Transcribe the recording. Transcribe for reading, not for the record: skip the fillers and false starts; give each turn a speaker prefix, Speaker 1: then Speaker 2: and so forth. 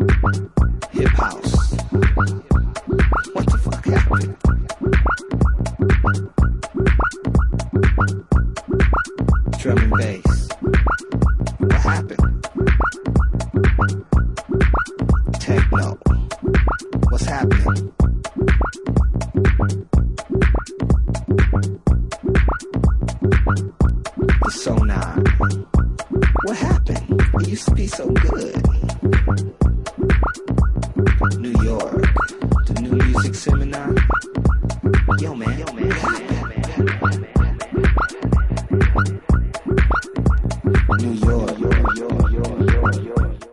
Speaker 1: Hip house. What the fuck happened? Drum and bass. What happened? Techno. What's happening? The sonar. What happened? It used to be so good. New York, the New Music Seminar. Yo man,